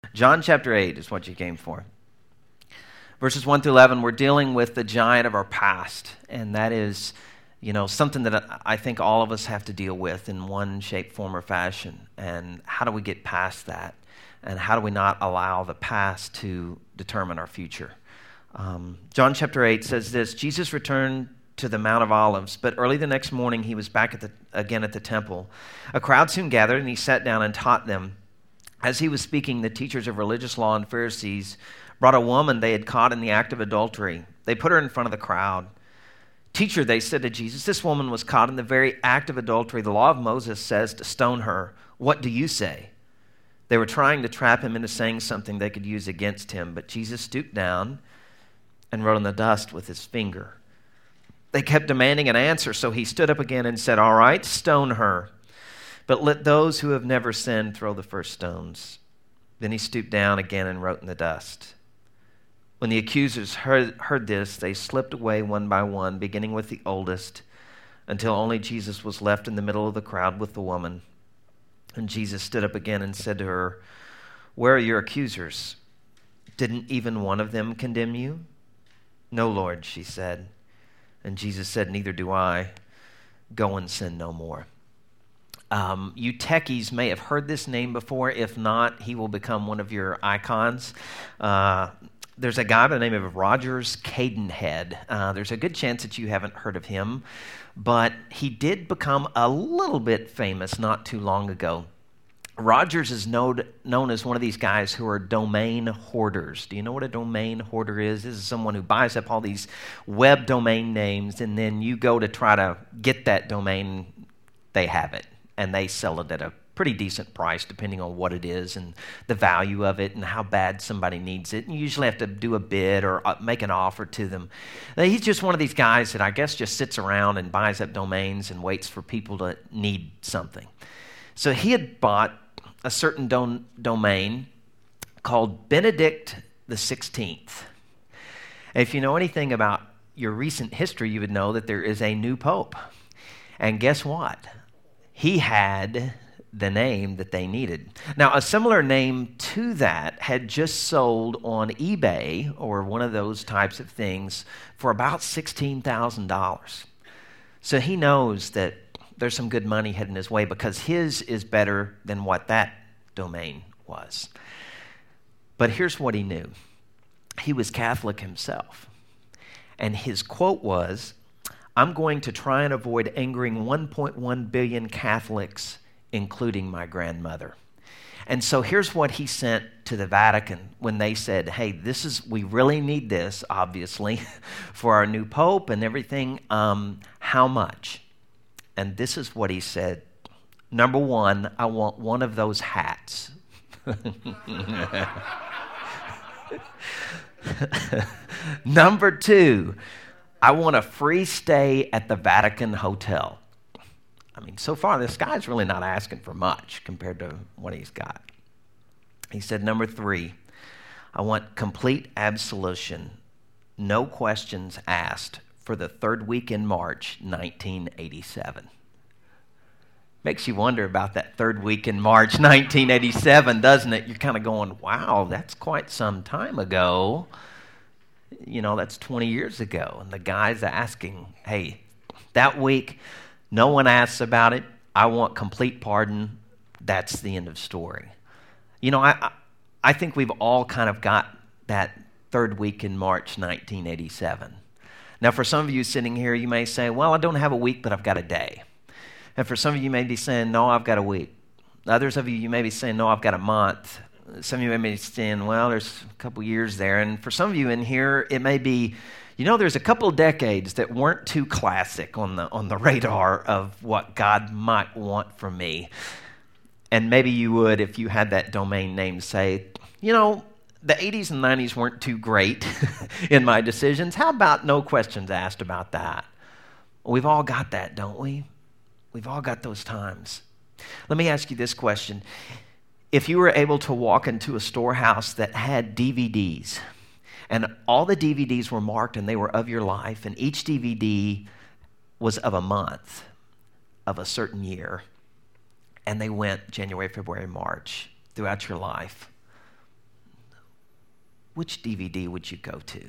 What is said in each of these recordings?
John chapter 8 is what you came for. Verses 1 through 11, we're dealing with the giant of our past, and that is, something that I think all of us have to deal with in one shape, form, or fashion. And how do we get past that? And how do we not allow the past to determine our future? John chapter 8 says this: Jesus returned to the Mount of Olives, but early the next morning he was back again at the temple. A crowd soon gathered, and he sat down and taught them. As he was speaking, the teachers of religious law and Pharisees brought a woman they had caught in the act of adultery. They put her in front of the crowd. "Teacher," they said to Jesus, "this woman was caught in the very act of adultery. The law of Moses says to stone her. What do you say?" They were trying to trap him into saying something they could use against him, but Jesus stooped down and wrote in the dust with his finger. They kept demanding an answer, so he stood up again and said, "All right, stone her. But let those who have never sinned throw the first stones." Then he stooped down again and wrote in the dust. When the accusers heard this, they slipped away one by one, beginning with the oldest, until only Jesus was left in the middle of the crowd with the woman. And Jesus stood up again and said to her, "Where are your accusers? Didn't even one of them condemn you?" "No, Lord," she said. And Jesus said, "Neither do I. Go and sin no more." You techies may have heard this name before. If not, he will become one of your icons. There's a guy by the name of Rogers Cadenhead. There's a good chance that you haven't heard of him, but he did become a little bit famous not too long ago. Rogers is known as one of these guys who are domain hoarders. Do you know what a domain hoarder is? This is someone who buys up all these web domain names, and then you go to try to get that domain, they have it, and they sell it at a pretty decent price depending on what it is and the value of it and how bad somebody needs it. And you usually have to do a bid or make an offer to them. He's just one of these guys that I guess just sits around and buys up domains and waits for people to need something. So he had bought a certain domain called Benedict the 16th. If you know anything about your recent history, you would know that there is a new pope. And guess what? He had the name that they needed. Now, a similar name to that had just sold on eBay or one of those types of things for about $16,000. So he knows that there's some good money heading his way because his is better than what that domain was. But here's what he knew. He was Catholic himself. And his quote was, "I'm going to try and avoid angering 1.1 billion Catholics, including my grandmother." And so here's what he sent to the Vatican when they said, "Hey, we really need this, obviously, for our new pope and everything. How much?" And this is what he said. Number one, I want one of those hats. Number two, I want a free stay at the Vatican Hotel. I mean, so far, this guy's really not asking for much compared to what he's got. He said, number three, I want complete absolution, no questions asked, for the third week in March, 1987. Makes you wonder about that third week in March, 1987, doesn't it? You're kind of going, wow, that's quite some time ago. That's 20 years ago. And the guy's asking, hey, that week, no one asks about it. I want complete pardon. That's the end of story. I think we've all kind of got that third week in March, 1987. Now, for some of you sitting here, you may say, well, I don't have a week, but I've got a day. And for some of you, you may be saying, no, I've got a week. Others of you may be saying, no, I've got a month. Some of you may be saying, well, there's a couple years there. And for some of you in here, it may be, there's a couple of decades that weren't too classic on the radar of what God might want from me. And maybe you would, if you had that domain name, say, the 80s and 90s weren't too great in my decisions. How about no questions asked about that? We've all got that, don't we? We've all got those times. Let me ask you this question. If you were able to walk into a storehouse that had DVDs, and all the DVDs were marked and they were of your life, and each DVD was of a month of a certain year, and they went January, February, March throughout your life, which DVD would you go to?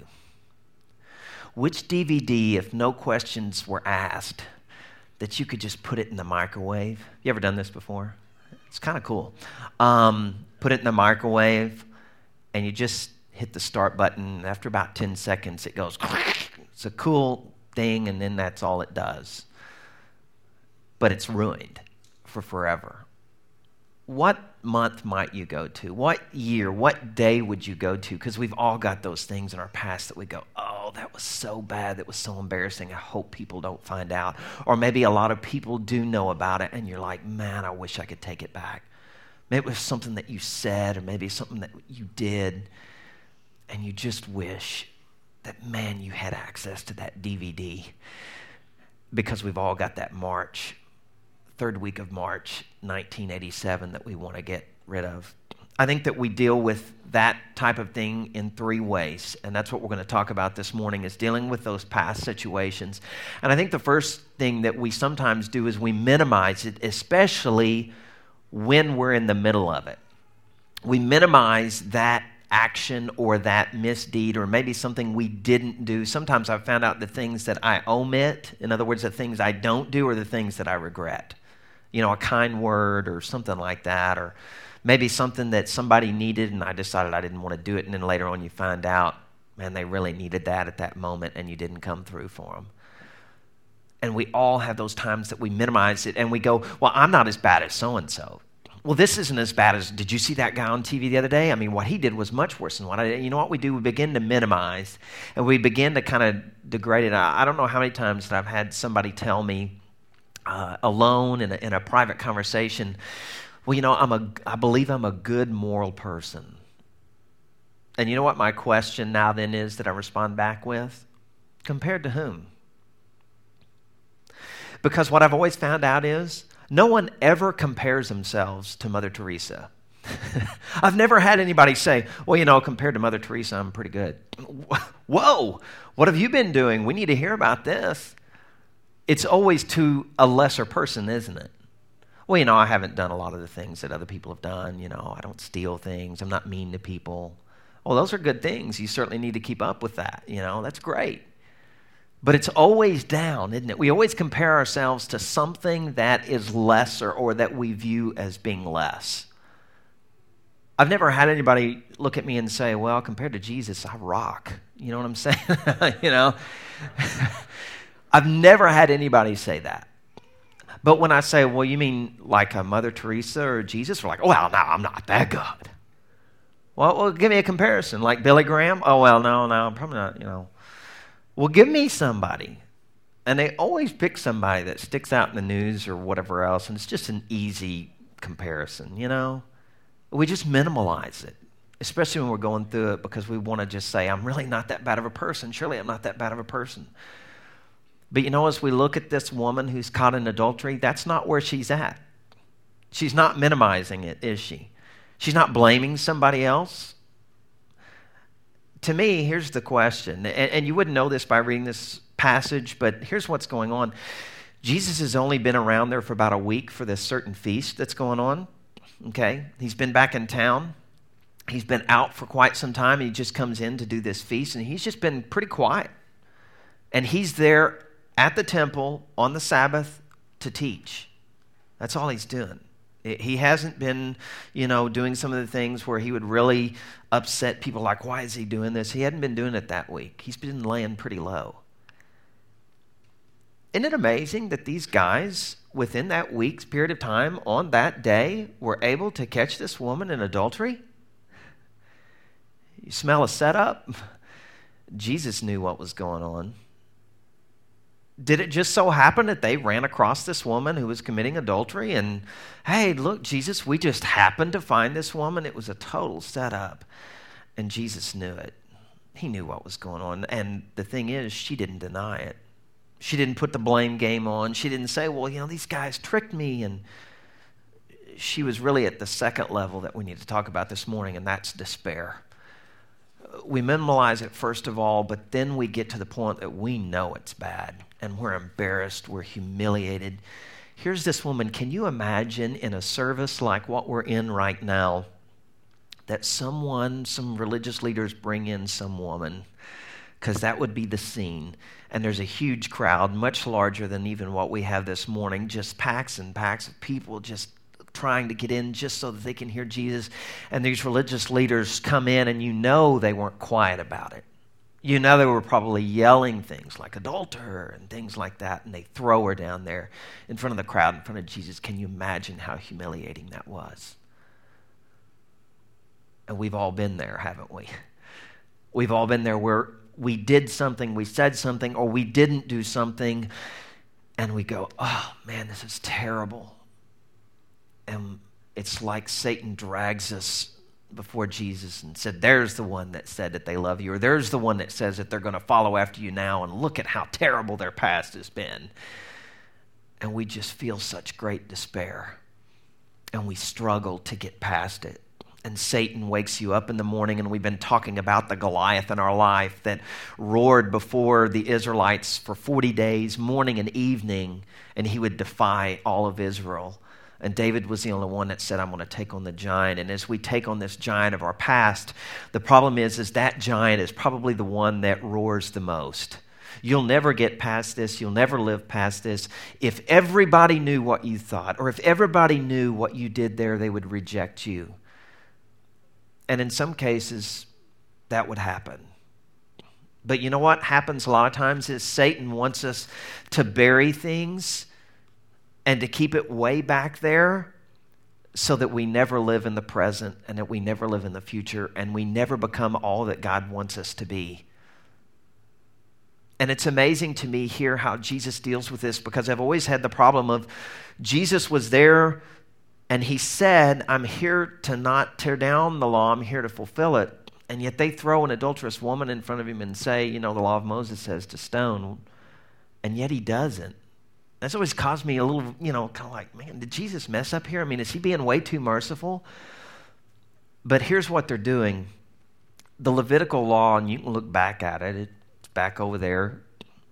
Which DVD, if no questions were asked, that you could just put it in the microwave? You ever done this before? It's kind of cool. Put it in the microwave, and you just hit the start button. After about 10 seconds, it goes, it's a cool thing, and then that's all it does. But it's ruined for forever. What month might you go to? What year, what day would you go to? Because we've all got those things in our past that we go, oh, that was so bad, that was so embarrassing, I hope people don't find out. Or maybe a lot of people do know about it, and you're like, man, I wish I could take it back. Maybe it was something that you said, or maybe something that you did, and you just wish that, man, you had access to that DVD. Because we've all got that third week of March, 1987, that we want to get rid of. I think that we deal with that type of thing in three ways, and that's what we're going to talk about this morning, is dealing with those past situations. And I think the first thing that we sometimes do is we minimize it, especially when we're in the middle of it. We minimize that action or that misdeed, or maybe something we didn't do. Sometimes I've found out the things that I omit, in other words, the things I don't do, are the things that I regret. A kind word or something like that, or maybe something that somebody needed and I decided I didn't want to do it, and then later on you find out, man, they really needed that at that moment and you didn't come through for them. And we all have those times that we minimize it and we go, well, I'm not as bad as so-and-so. Well, this isn't as bad as, did you see that guy on TV the other day? I mean, what he did was much worse than what I did. You know what we do? We begin to minimize, and we begin to kind of degrade it. I don't know how many times that I've had somebody tell me alone in a private conversation, well, I believe I'm a good moral person. And you know what my question now then is that I respond back with? Compared to whom? Because what I've always found out is no one ever compares themselves to Mother Teresa. I've never had anybody say, well, compared to Mother Teresa, I'm pretty good. Whoa, what have you been doing? We need to hear about this. It's always to a lesser person, isn't it? Well, I haven't done a lot of the things that other people have done. I don't steal things. I'm not mean to people. Well, those are good things. You certainly need to keep up with that. That's great. But it's always down, isn't it? We always compare ourselves to something that is lesser or that we view as being less. I've never had anybody look at me and say, well, compared to Jesus, I rock. You know what I'm saying? I've never had anybody say that. But when I say, well, you mean like a Mother Teresa or Jesus? We're like, oh, well, no, I'm not that good. Well, give me a comparison. Like Billy Graham? Oh, well, no, I'm probably not, Well, give me somebody. And they always pick somebody that sticks out in the news or whatever else, and it's just an easy comparison, We just minimalize it, especially when we're going through it, because we want to just say, I'm really not that bad of a person. Surely I'm not that bad of a person. But as we look at this woman who's caught in adultery, that's not where she's at. She's not minimizing it, is she? She's not blaming somebody else. To me, here's the question, and you wouldn't know this by reading this passage, but here's what's going on. Jesus has only been around there for about a week for this certain feast that's going on, okay? He's been back in town. He's been out for quite some time. He just comes in to do this feast, and he's just been pretty quiet. And he's there at the temple on the Sabbath to teach. That's all he's doing. He hasn't been, doing some of the things where he would really upset people like, why is he doing this? He hadn't been doing it that week. He's been laying pretty low. Isn't it amazing that these guys, within that week's period of time, on that day, were able to catch this woman in adultery? You smell a setup? Jesus knew what was going on. Did it just so happen that they ran across this woman who was committing adultery and, hey, look, Jesus, we just happened to find this woman? It was a total setup. And Jesus knew it. He knew what was going on. And the thing is, she didn't deny it. She didn't put the blame game on. She didn't say, well, these guys tricked me. And she was really at the second level that we need to talk about this morning, and that's despair. We minimalize it first of all, but then we get to the point that we know it's bad and we're embarrassed, we're humiliated. Here's this woman. Can you imagine in a service like what we're in right now, that some religious leaders bring in some woman, because that would be the scene. And there's a huge crowd, much larger than even what we have this morning, just packs and packs of people just trying to get in just so that they can hear Jesus. And these religious leaders come in, and you know they weren't quiet about it. You know they were probably yelling things like adulterer and things like that, and they throw her down there in front of the crowd, in front of Jesus. Can you imagine how humiliating that was? And we've all been there, haven't we? We've all been there where we did something, we said something, or we didn't do something, and we go, oh man, this is terrible. And it's like Satan drags us before Jesus and said, there's the one that said that they love you, or there's the one that says that they're going to follow after you now, and look at how terrible their past has been. And we just feel such great despair, and we struggle to get past it. And Satan wakes you up in the morning, and we've been talking about the Goliath in our life that roared before the Israelites for 40 days, morning and evening, and he would defy all of Israel. And David was the only one that said, I'm going to take on the giant. And as we take on this giant of our past, the problem is that giant is probably the one that roars the most. You'll never get past this. You'll never live past this. If everybody knew what you thought, or if everybody knew what you did there, they would reject you. And in some cases, that would happen. But you know what happens a lot of times is Satan wants us to bury things and to keep it way back there so that we never live in the present and that we never live in the future and we never become all that God wants us to be. And it's amazing to me here how Jesus deals with this, because I've always had the problem of Jesus was there and he said, I'm here to not tear down the law, I'm here to fulfill it. And yet they throw an adulterous woman in front of him and say, the law of Moses says to stone. And yet he doesn't. That's always caused me a little, kind of like, man, did Jesus mess up here? I mean, is he being way too merciful? But here's what they're doing. The Levitical law, and you can look back at it, it's back over there,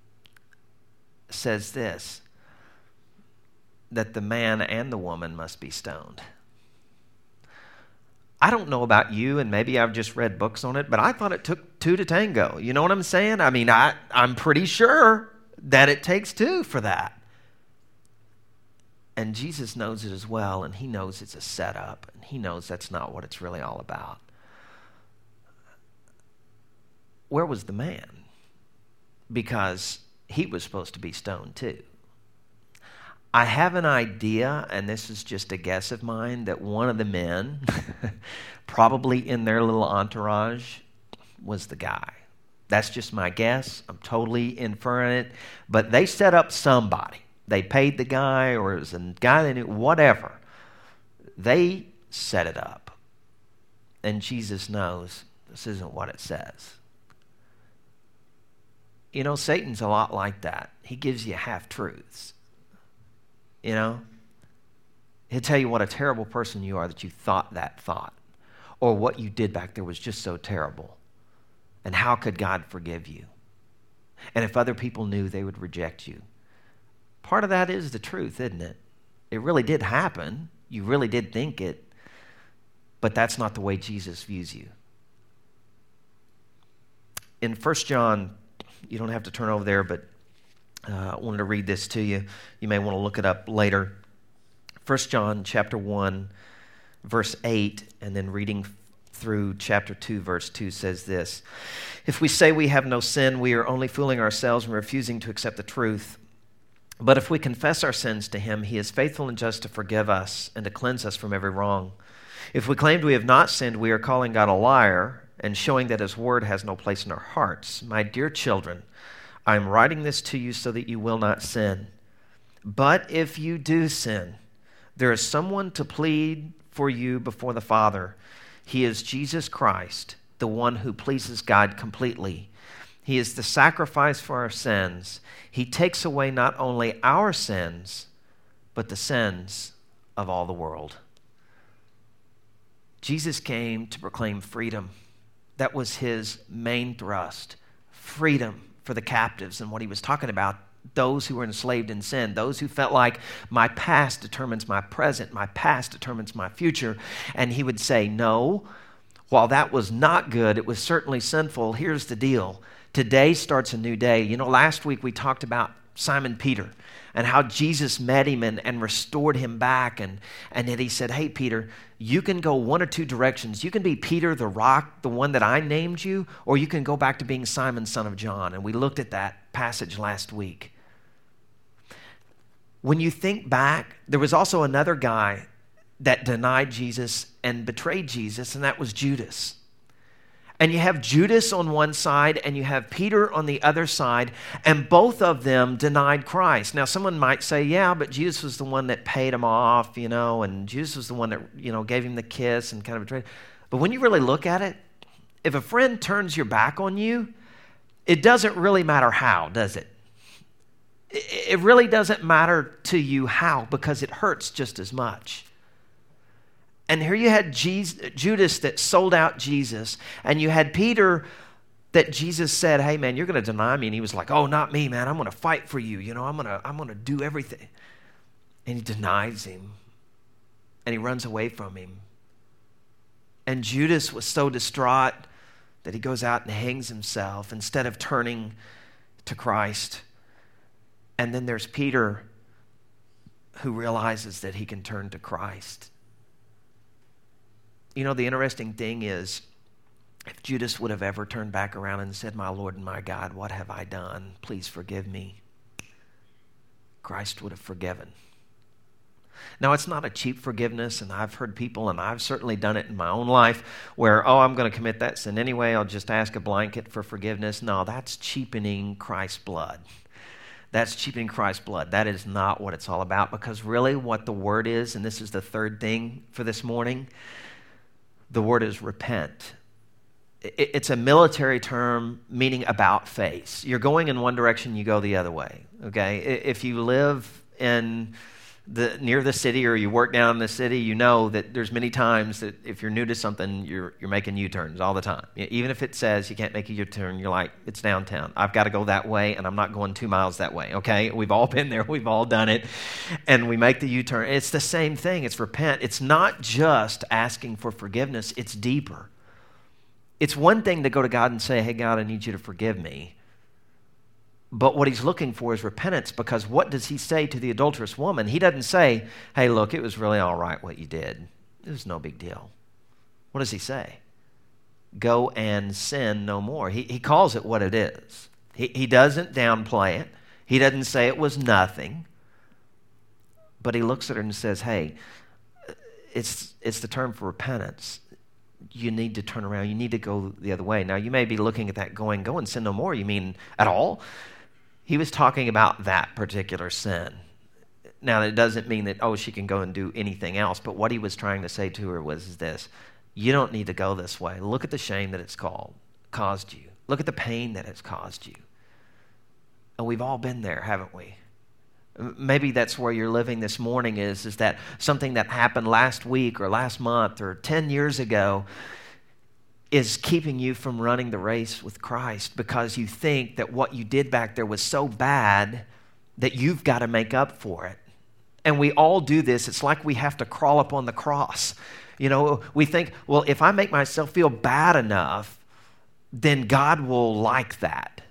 says this, that the man and the woman must be stoned. I don't know about you, and maybe I've just read books on it, but I thought it took two to tango. You know what I'm saying? I mean, I'm pretty sure that it takes two for that. And Jesus knows it as well, and he knows it's a setup, and he knows that's not what it's really all about. Where was the man? Because he was supposed to be stoned too. I have an idea, and this is just a guess of mine, that one of the men, probably in their little entourage, was the guy. That's just my guess. I'm totally inferring it. But they set up somebody. They paid the guy, or it was a guy they knew, whatever. They set it up. And Jesus knows this isn't what it says. Satan's a lot like that. He gives you half-truths. He'll tell you what a terrible person you are that you thought that thought, or what you did back there was just so terrible, and how could God forgive you? And if other people knew, they would reject you. Part of that is the truth, isn't it? It really did happen. You really did think it, but that's not the way Jesus views you. In 1 John, you don't have to turn over there, but I wanted to read this to you. You may want to look it up later. 1 John chapter 1, verse 8, and then reading through chapter 2, verse 2 says this. If we say we have no sin, we are only fooling ourselves and refusing to accept the truth. But if we confess our sins to him, he is faithful and just to forgive us and to cleanse us from every wrong. If we claimed we have not sinned, we are calling God a liar and showing that his word has no place in our hearts. My dear children, I am writing this to you so that you will not sin. But if you do sin, there is someone to plead for you before the Father. He is Jesus Christ, the one who pleases God completely. He is the sacrifice for our sins. He takes away not only our sins, but the sins of all the world. Jesus came to proclaim freedom. That was his main thrust. Freedom for the captives. And what he was talking about, those who were enslaved in sin, those who felt like my past determines my present, my past determines my future. And he would say, no, while that was not good, it was certainly sinful. Here's the deal. Today starts a new day. You know, last week we talked about Simon Peter and how Jesus met him and restored him back. And then he said, hey, Peter, you can go one or two directions. You can be Peter the rock, the one that I named you, or you can go back to being Simon, son of John. And we looked at that passage last week. When you think back, there was also another guy that denied Jesus and betrayed Jesus, and that was Judas. And you have Judas on one side and you have Peter on the other side, and both of them denied Christ. Now, someone might say, yeah, but Judas was the one that paid him off, and Judas was the one that, gave him the kiss and kind of betrayed. But when you really look at it, if a friend turns your back on you, it doesn't really matter how, does it? It really doesn't matter to you how, because it hurts just as much. And here you had Judas that sold out Jesus, and you had Peter that Jesus said, hey, man, you're going to deny me. And he was like, oh, not me, man. I'm going to fight for you. I'm going to do everything. And he denies him, and he runs away from him. And Judas was so distraught that he goes out and hangs himself instead of turning to Christ. And then there's Peter, who realizes that he can turn to Christ. The interesting thing is, if Judas would have ever turned back around and said, my Lord and my God, what have I done? Please forgive me. Christ would have forgiven. Now, it's not a cheap forgiveness, and I've heard people, and I've certainly done it in my own life, where, I'm going to commit that sin anyway, I'll just ask a blanket for forgiveness. No, that's cheapening Christ's blood. That's cheapening Christ's blood. That is not what it's all about, because really what the word is, and this is the third thing for this morning, the word is repent. It's a military term meaning about face. You're going in one direction, you go the other way, okay? If you live near the city, or you work down in the city, you know that there's many times that if you're new to something, you're making U-turns all the time. Even if it says you can't make a U-turn, you're like, it's downtown. I've got to go that way, and I'm not going 2 miles that way, okay? We've all been there. We've all done it. And we make the U-turn. It's the same thing. It's repent. It's not just asking for forgiveness. It's deeper. It's one thing to go to God and say, hey, God, I need you to forgive me. But what he's looking for is repentance, because what does he say to the adulterous woman? He doesn't say, hey, look, it was really all right what you did. It was no big deal. What does he say? Go and sin no more. He calls it what it is. He doesn't downplay it. He doesn't say it was nothing. But he looks at her and says, hey, it's the term for repentance. You need to turn around. You need to go the other way. Now, you may be looking at that going, go and sin no more. You mean at all? He was talking about that particular sin. Now, it doesn't mean that, she can go and do anything else. But what he was trying to say to her was this: you don't need to go this way. Look at the shame that it's caused you. Look at the pain that it's caused you. And we've all been there, haven't we? Maybe that's where you're living this morning is that something that happened last week or last month or 10 years ago is keeping you from running the race with Christ, because you think that what you did back there was so bad that you've got to make up for it. And we all do this. It's like we have to crawl up on the cross. We think, well, if I make myself feel bad enough, then God will like that.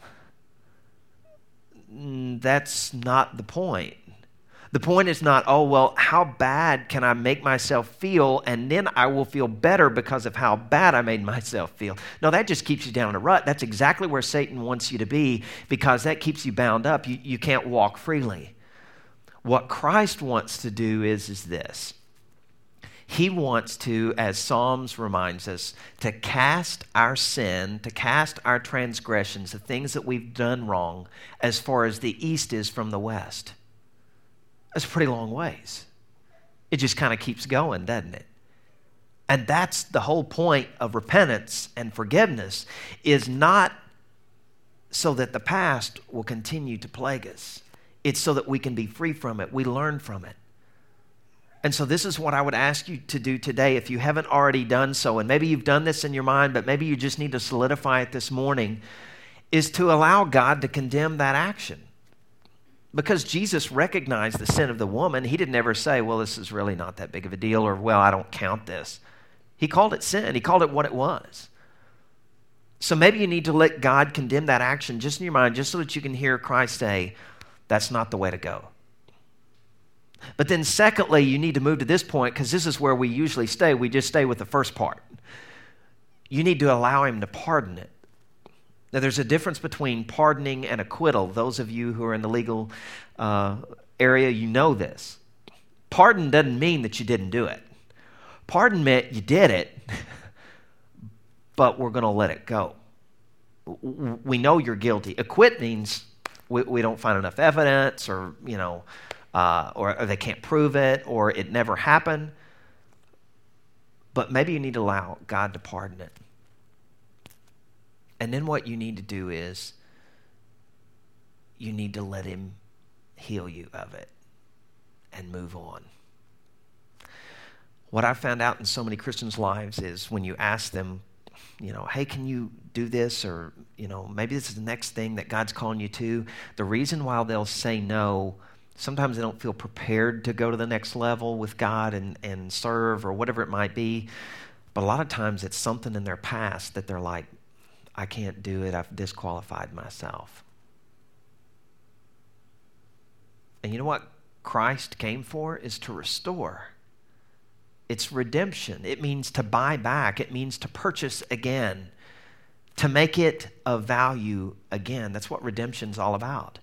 That's not the point. The point is not, how bad can I make myself feel, and then I will feel better because of how bad I made myself feel. No, that just keeps you down in a rut. That's exactly where Satan wants you to be, because that keeps you bound up. You can't walk freely. What Christ wants to do is this. He wants to, as Psalms reminds us, to cast our sin, to cast our transgressions, the things that we've done wrong, as far as the east is from the west. That's a pretty long ways. It just kind of keeps going, doesn't it? And that's the whole point of repentance and forgiveness, is not so that the past will continue to plague us. It's so that we can be free from it. We learn from it. And so this is what I would ask you to do today, if you haven't already done so, and maybe you've done this in your mind, but maybe you just need to solidify it this morning, is to allow God to condemn that action. Because Jesus recognized the sin of the woman. He didn't ever say, well, this is really not that big of a deal, or, well, I don't count this. He called it sin. He called it what it was. So maybe you need to let God condemn that action just in your mind, just so that you can hear Christ say, that's not the way to go. But then secondly, you need to move to this point, because this is where we usually stay. We just stay with the first part. You need to allow him to pardon it. Now, there's a difference between pardoning and acquittal. Those of you who are in the legal area, you know this. Pardon doesn't mean that you didn't do it. Pardon meant you did it, but we're going to let it go. We know you're guilty. Acquit means we don't find enough evidence, or or they can't prove it, or it never happened. But maybe you need to allow God to pardon it. And then what you need to do is you need to let him heal you of it and move on. What I found out in so many Christians' lives is when you ask them, hey, can you do this? Or, maybe this is the next thing that God's calling you to. The reason why they'll say no, sometimes they don't feel prepared to go to the next level with God and serve or whatever it might be. But a lot of times it's something in their past that they're like, I can't do it. I've disqualified myself. And you know what Christ came for? Is to restore. It's redemption. It means to buy back. It means to purchase again, to make it of value again. That's what redemption's all about.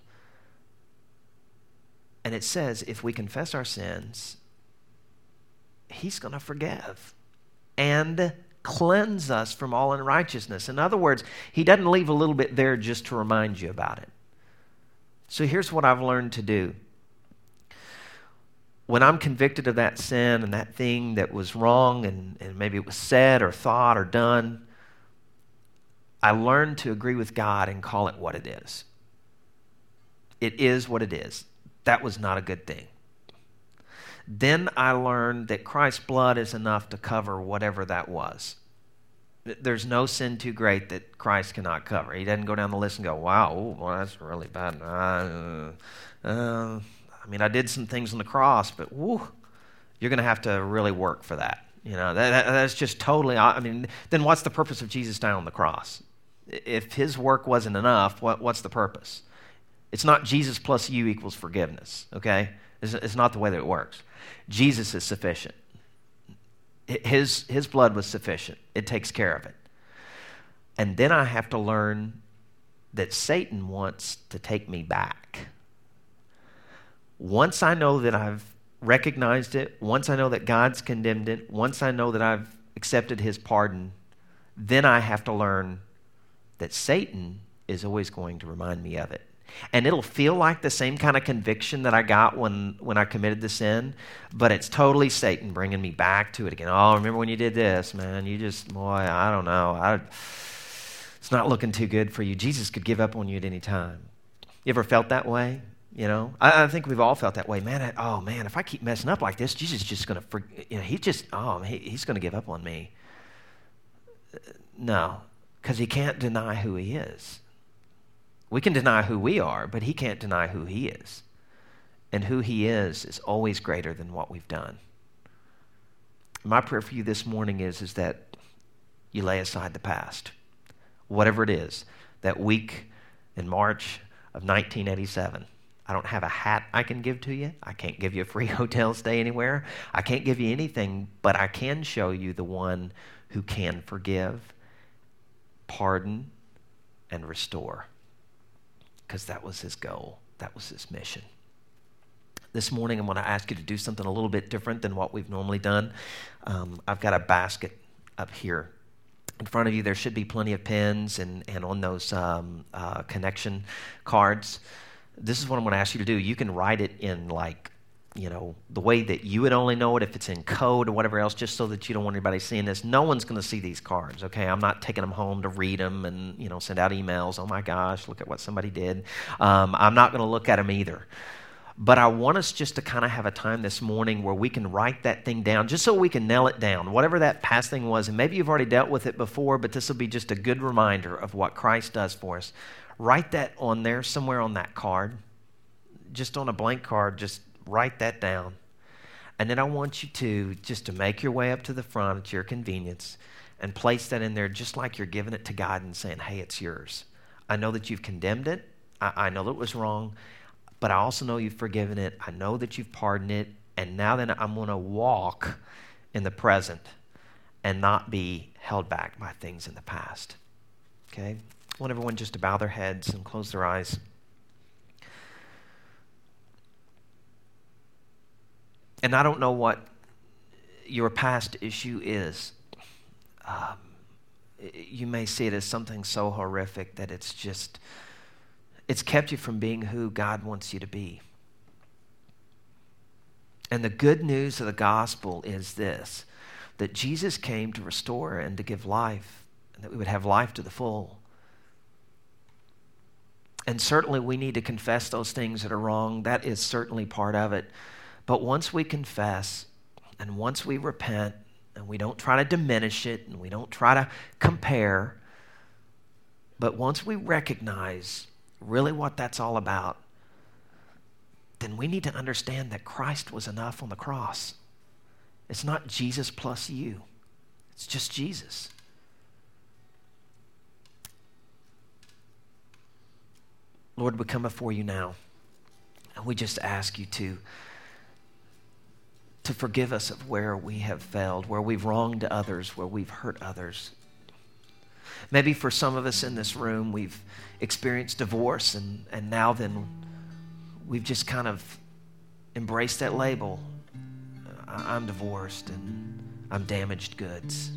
And it says if we confess our sins, he's going to forgive and cleanse us from all unrighteousness. In other words, he doesn't leave a little bit there just to remind you about it. So here's what I've learned to do. When I'm convicted of that sin and that thing that was wrong, and maybe it was said or thought or done, I learned to agree with God and call it what it is. It is what it is. That was not a good thing. Then I learned that Christ's blood is enough to cover whatever that was. There's no sin too great that Christ cannot cover. He doesn't go down the list and go, wow, well, that's really bad. I did some things on the cross, but you're going to have to really work for that. That's just totally, then what's the purpose of Jesus dying on the cross? If his work wasn't enough, what's the purpose? It's not Jesus plus you equals forgiveness, okay? It's not the way that it works. Jesus is sufficient. His blood was sufficient. It takes care of it. And then I have to learn that Satan wants to take me back. Once I know that I've recognized it, once I know that God's condemned it, once I know that I've accepted his pardon, then I have to learn that Satan is always going to remind me of it. And it'll feel like the same kind of conviction that I got when I committed the sin, but it's totally Satan bringing me back to it again. Oh, remember when you did this, man? I don't know. It's not looking too good for you. Jesus could give up on you at any time. You ever felt that way? I think we've all felt that way. Man, if I keep messing up like this, Jesus is just going to, he's going to give up on me. No, because he can't deny who he is. We can deny who we are, but he can't deny who he is. And who he is always greater than what we've done. My prayer for you this morning is that you lay aside the past. Whatever it is, that week in March of 1987, I don't have a hat I can give to you. I can't give you a free hotel stay anywhere. I can't give you anything, but I can show you the one who can forgive, pardon, and restore. Because that was his goal. That was his mission. This morning, I'm going to ask you to do something a little bit different than what we've normally done. I've got a basket up here. In front of you, there should be plenty of pens and on those connection cards. This is what I'm going to ask you to do. You can write it in the way that you would only know it, if it's in code or whatever else, just so that you don't want anybody seeing this. No one's going to see these cards, okay? I'm not taking them home to read them and, send out emails. Oh my gosh, look at what somebody did. I'm not going to look at them either. But I want us just to kind of have a time this morning where we can write that thing down, just so we can nail it down, whatever that past thing was. And maybe you've already dealt with it before, but this will be just a good reminder of what Christ does for us. Write that on there, somewhere on that card. Just on a blank card, just write that down. And then I want you to just to make your way up to the front at your convenience and place that in there just like you're giving it to God and saying, hey, it's yours. I know that you've condemned it. I know that it was wrong, but I also know you've forgiven it. I know that you've pardoned it. And now then I'm going to walk in the present and not be held back by things in the past. Okay? I want everyone just to bow their heads and close their eyes. And I don't know what your past issue is. You may see it as something so horrific that it's kept you from being who God wants you to be. And the good news of the gospel is this, that Jesus came to restore and to give life, and that we would have life to the full. And certainly we need to confess those things that are wrong. That is certainly part of it. But once we confess and once we repent and we don't try to diminish it and we don't try to compare, but once we recognize really what that's all about, then we need to understand that Christ was enough on the cross. It's not Jesus plus you. It's just Jesus. Lord, we come before you now, and we just ask you to forgive us of where we have failed, where we've wronged others, where we've hurt others. Maybe for some of us in this room, we've experienced divorce, and now then we've just kind of embraced that label. I'm divorced and I'm damaged goods.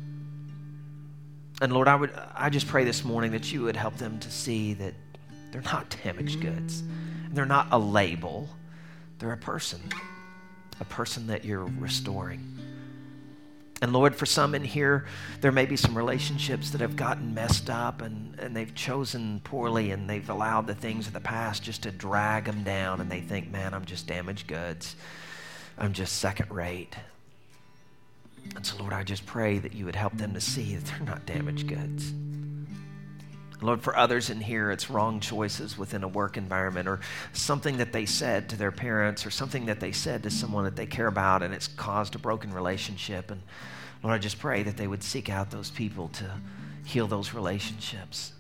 And Lord, I just pray this morning that you would help them to see that they're not damaged goods. They're not a label. They're a person that you're restoring. And Lord, for some in here, there may be some relationships that have gotten messed up and they've chosen poorly and they've allowed the things of the past just to drag them down, and they think, man, I'm just damaged goods. I'm just second rate. And so, Lord, I just pray that you would help them to see that they're not damaged goods. Lord, for others in here, it's wrong choices within a work environment, or something that they said to their parents, or something that they said to someone that they care about, and it's caused a broken relationship. And Lord, I just pray that they would seek out those people to heal those relationships.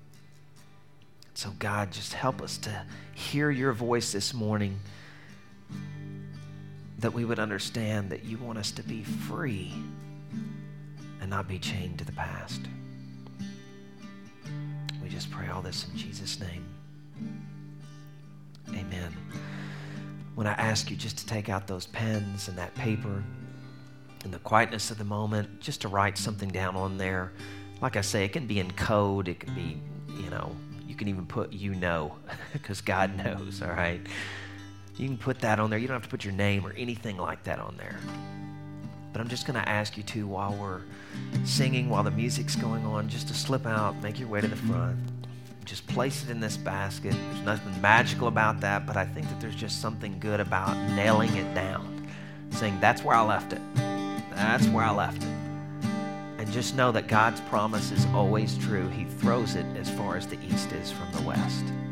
So God, just help us to hear your voice this morning, that we would understand that you want us to be free and not be chained to the past. We just pray all this in Jesus' name. Amen. When I ask you just to take out those pens and that paper, in the quietness of the moment, just to write something down on there. Like I say, it can be in code. It can be, you can even put because God knows, all right? You can put that on there. You don't have to put your name or anything like that on there. But I'm just going to ask you to, while we're singing, while the music's going on, just to slip out, make your way to the front. Just place it in this basket. There's nothing magical about that, but I think that there's just something good about nailing it down. Saying, that's where I left it. That's where I left it. And just know that God's promise is always true. He throws it as far as the east is from the west.